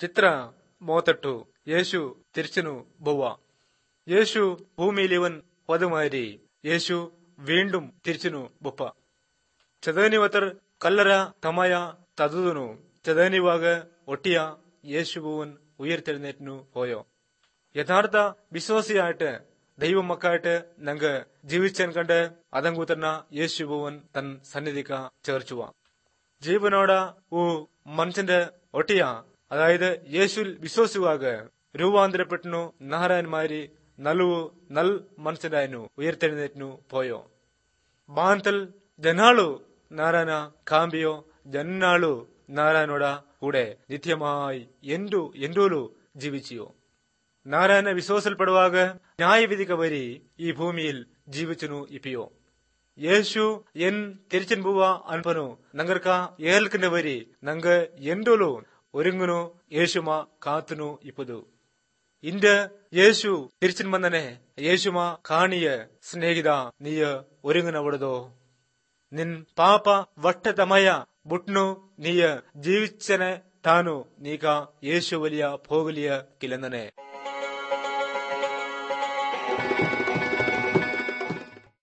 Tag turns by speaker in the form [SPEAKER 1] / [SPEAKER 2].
[SPEAKER 1] ചിത്ര 38 യേശു തിരിച്ചನು ബൊവ്വ. യേശു ഭൂമിയിലിവൻ വധുമാരി യേശു വീണ്ടും തിരിച്ചನು ബൊപ്പ. ചതനിവത്തർ കല്ലറ തമയ തതുതുನು ചതനിവാക ഒട്ടിയ യേശുഭൂവൻ ഉയർത്തെഴുന്നേറ്റിനു പോയോ. യഥാർത്ഥ വിശ്വാസിയായിട്ട് ദൈവമക്കായിട്ട് നങ്ക ജീവിച്ചാൻ കണ്ട് അതങ്കൂത്തന്ന യേശുഭൂവൻ തൻ സന്നിധിക്ക ചേർച്ചുവ. ജീവനോട മനുഷ്യന്റെ ഒട്ടിയ അതായത് യേശുൽ വിശ്വസിവാക രൂപാന്തരപ്പെട്ടിനു നാരായന്മാരി നൽ മനുഷ്യനായിരുന്നു ഉയർത്തെഴുന്നേറ്റിനു പോയോ. ബാന്തൽ ജനാളു നാരായണ കാമ്പിയോ ജന്നാളു നാരായണോട കൂടെ നിത്യമായി ಎಂದೂಲು ജീവിച്ചിയോ. നാരായണ വിശ്വാസപ്പെടുവാക ന്യായവിധിക വരി ഈ ഭൂമിയിൽ ജീവിച്ചനു ഇപ്പിയോ. യേശു എൻ തിരിച്ചൻ പോവ അൻപനു നങ്കർക്ക ഏൽക്കുന്ന വരി നങ്ക ಎಂದೂಲು ഒരുങ്ങുന്നു യേശുമ കാത്തുനു ഇപ്പതു. ഇന്റെ യേശു തിരിച്ചൻ വന്നനെ യേശുമ കാണിയ സ്നേഹിത നീയ ഒരുങ്ങുന്നവിടതോ. നിൻ പാപ വട്ടതമയ ബുട്ನು നീയ ജീവിച്ചനെ താನು നീക യേശു വലിയ പോകലിയ കിലന്നനെ.